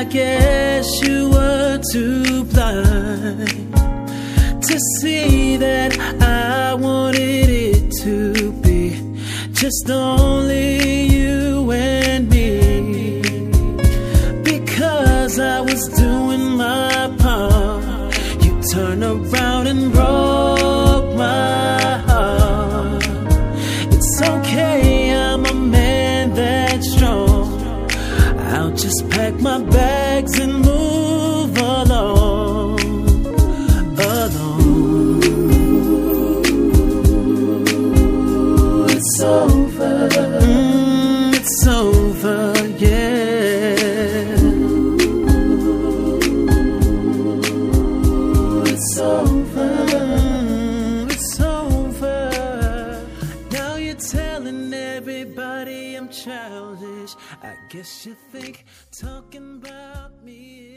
guess you were too blind to see that I wanted it to be just only you and me. Because I was doing my part, you turned around and broke my heart. It's okay, I'm a man that's strong. I'll just pack my bags and move along. It's over. It's over, yeah. It's over. It's over. Now you're telling everybody I'm childish. I guess you think talking about me